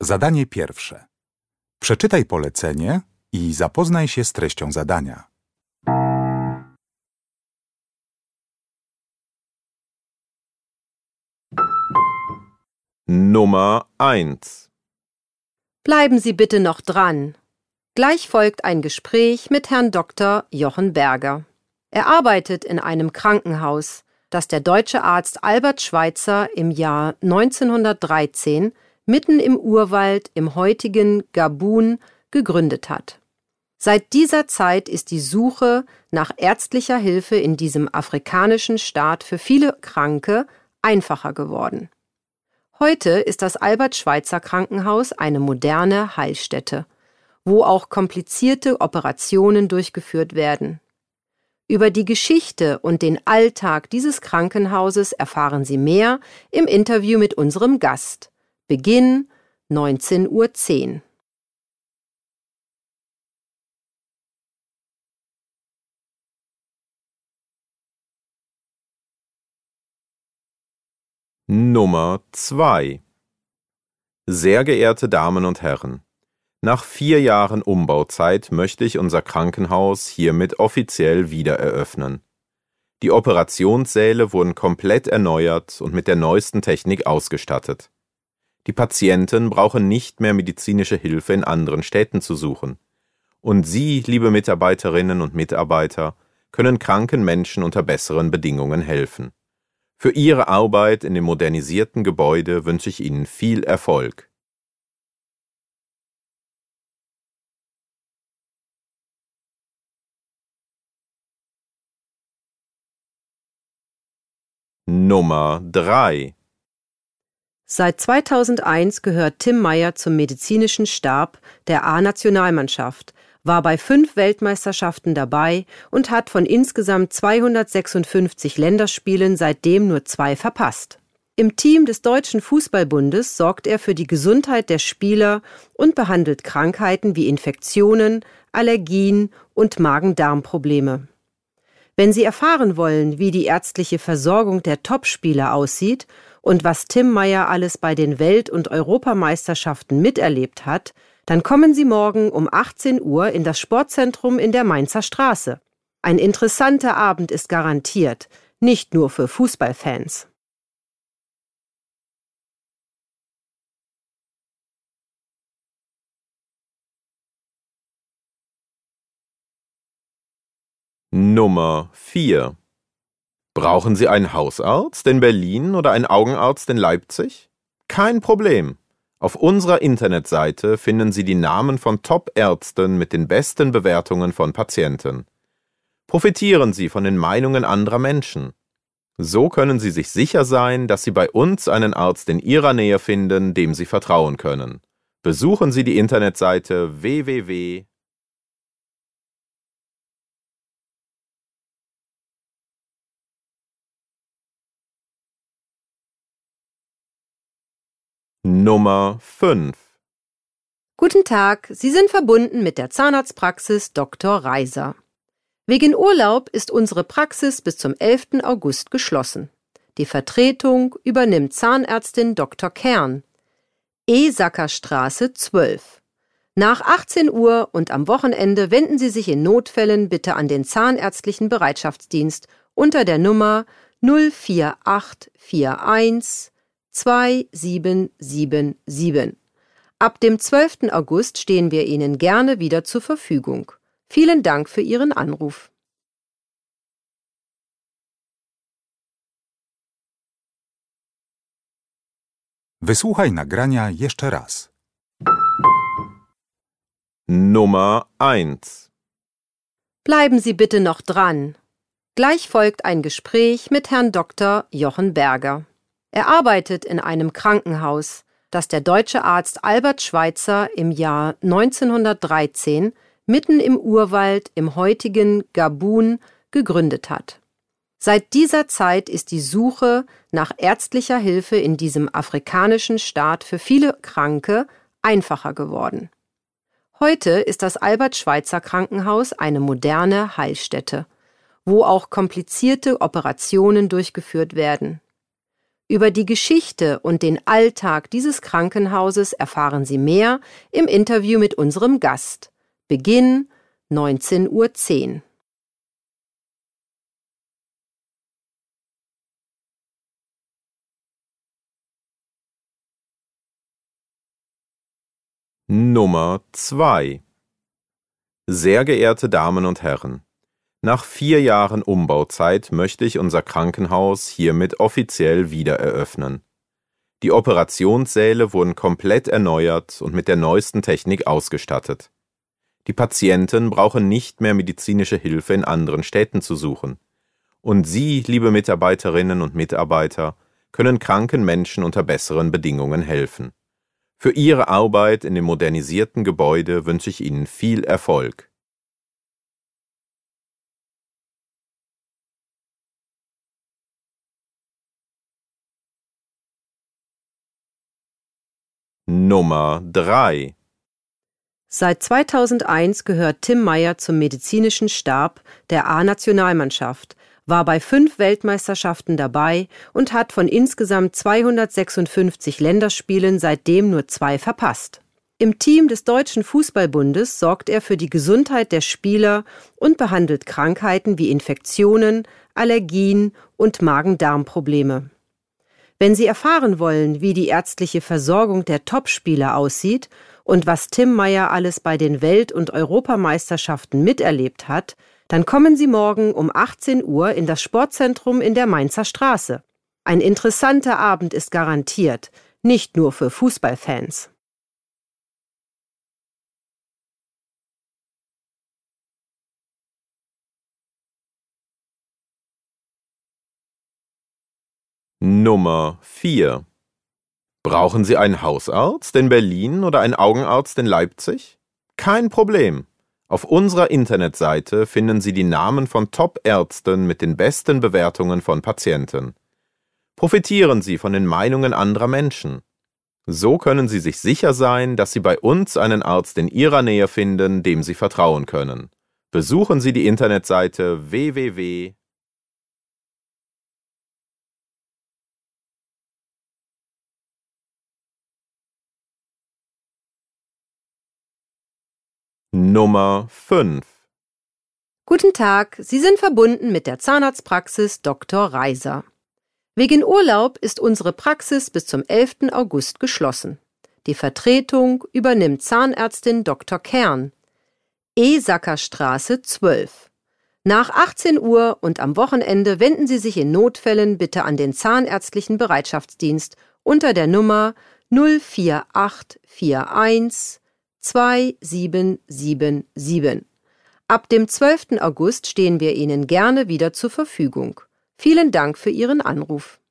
Zadanie pierwsze. Przeczytaj polecenie i zapoznaj się z treścią zadania. Nummer 1. Bleiben Sie bitte noch dran. Gleich folgt ein Gespräch mit Herrn Dr. Jochen Berger. Er arbeitet in einem Krankenhaus, das der deutsche Arzt Albert Schweitzer im Jahr 1913 mitten im Urwald im heutigen Gabun gegründet hat. Seit dieser Zeit ist die Suche nach ärztlicher Hilfe in diesem afrikanischen Staat für viele Kranke einfacher geworden. Heute ist das Albert-Schweitzer-Krankenhaus eine moderne Heilstätte, wo auch komplizierte Operationen durchgeführt werden. Über die Geschichte und den Alltag dieses Krankenhauses erfahren Sie mehr im Interview mit unserem Gast. Beginn 19:10 Uhr. Nummer 2. Sehr geehrte Damen und Herren, nach 4 Jahren Umbauzeit möchte ich unser Krankenhaus hiermit offiziell wieder eröffnen. Die Operationssäle wurden komplett erneuert und mit der neuesten Technik ausgestattet. Die Patienten brauchen nicht mehr medizinische Hilfe in anderen Städten zu suchen. Und Sie, liebe Mitarbeiterinnen und Mitarbeiter, können kranken Menschen unter besseren Bedingungen helfen. Für Ihre Arbeit in dem modernisierten Gebäude wünsche ich Ihnen viel Erfolg. Nummer 3. Seit 2001 gehört Tim Meyer zum medizinischen Stab der A-Nationalmannschaft, war bei 5 Weltmeisterschaften dabei und hat von insgesamt 256 Länderspielen seitdem nur 2 verpasst. Im Team des Deutschen Fußballbundes sorgt er für die Gesundheit der Spieler und behandelt Krankheiten wie Infektionen, Allergien und Magen-Darm-Probleme. Wenn Sie erfahren wollen, wie die ärztliche Versorgung der Topspieler aussieht und was Tim Meyer alles bei den Welt- und Europameisterschaften miterlebt hat, dann kommen Sie morgen um 18 Uhr in das Sportzentrum in der Mainzer Straße. Ein interessanter Abend ist garantiert, nicht nur für Fußballfans. Nummer 4. Brauchen Sie einen Hausarzt in Berlin oder einen Augenarzt in Leipzig? Kein Problem. Auf unserer Internetseite finden Sie die Namen von Top-Ärzten mit den besten Bewertungen von Patienten. Profitieren Sie von den Meinungen anderer Menschen. So können Sie sich sicher sein, dass Sie bei uns einen Arzt in Ihrer Nähe finden, dem Sie vertrauen können. Besuchen Sie die Internetseite www. Nummer 5. Guten Tag, Sie sind verbunden mit der Zahnarztpraxis Dr. Reiser. Wegen Urlaub ist unsere Praxis bis zum 11. August geschlossen. Die Vertretung übernimmt Zahnärztin Dr. Kern. Esackerstraße 12. Nach 18 Uhr und am Wochenende wenden Sie sich in Notfällen bitte an den Zahnärztlichen Bereitschaftsdienst unter der Nummer 04841 2777. Ab dem 12. August stehen wir Ihnen gerne wieder zur Verfügung. Vielen Dank für Ihren Anruf. Wysłuchaj nagrania jeszcze raz. Nummer 1. Bleiben Sie bitte noch dran. Gleich folgt ein Gespräch mit Herrn Dr. Jochen Berger. Er arbeitet in einem Krankenhaus, das der deutsche Arzt Albert Schweitzer im Jahr 1913 mitten im Urwald im heutigen Gabun gegründet hat. Seit dieser Zeit ist die Suche nach ärztlicher Hilfe in diesem afrikanischen Staat für viele Kranke einfacher geworden. Heute ist das Albert-Schweitzer-Krankenhaus eine moderne Heilstätte, wo auch komplizierte Operationen durchgeführt werden. Über die Geschichte und den Alltag dieses Krankenhauses erfahren Sie mehr im Interview mit unserem Gast. Beginn 19:10 Uhr. Nummer 2. Sehr geehrte Damen und Herren, nach 4 Jahren Umbauzeit möchte ich unser Krankenhaus hiermit offiziell wieder eröffnen. Die Operationssäle wurden komplett erneuert und mit der neuesten Technik ausgestattet. Die Patienten brauchen nicht mehr medizinische Hilfe in anderen Städten zu suchen. Und Sie, liebe Mitarbeiterinnen und Mitarbeiter, können kranken Menschen unter besseren Bedingungen helfen. Für Ihre Arbeit in dem modernisierten Gebäude wünsche ich Ihnen viel Erfolg. Nummer 3. Seit 2001 gehört Tim Meyer zum medizinischen Stab der A-Nationalmannschaft, war bei 5 Weltmeisterschaften dabei und hat von insgesamt 256 Länderspielen seitdem nur 2 verpasst. Im Team des Deutschen Fußballbundes sorgt er für die Gesundheit der Spieler und behandelt Krankheiten wie Infektionen, Allergien und Magen-Darm-Probleme. Wenn Sie erfahren wollen, wie die ärztliche Versorgung der Topspieler aussieht und was Tim Meyer alles bei den Welt- und Europameisterschaften miterlebt hat, dann kommen Sie morgen um 18 Uhr in das Sportzentrum in der Mainzer Straße. Ein interessanter Abend ist garantiert, nicht nur für Fußballfans. Nummer 4. Brauchen Sie einen Hausarzt in Berlin oder einen Augenarzt in Leipzig? Kein Problem. Auf unserer Internetseite finden Sie die Namen von Top-Ärzten mit den besten Bewertungen von Patienten. Profitieren Sie von den Meinungen anderer Menschen. So können Sie sich sicher sein, dass Sie bei uns einen Arzt in Ihrer Nähe finden, dem Sie vertrauen können. Besuchen Sie die Internetseite www. Nummer 5. Guten Tag, Sie sind verbunden mit der Zahnarztpraxis Dr. Reiser. Wegen Urlaub ist unsere Praxis bis zum 11. August geschlossen. Die Vertretung übernimmt Zahnärztin Dr. Kern. E-Sacker-Straße 12. Nach 18 Uhr und am Wochenende wenden Sie sich in Notfällen bitte an den Zahnärztlichen Bereitschaftsdienst unter der Nummer 04841 2777. Ab dem 12. August stehen wir Ihnen gerne wieder zur Verfügung. Vielen Dank für Ihren Anruf.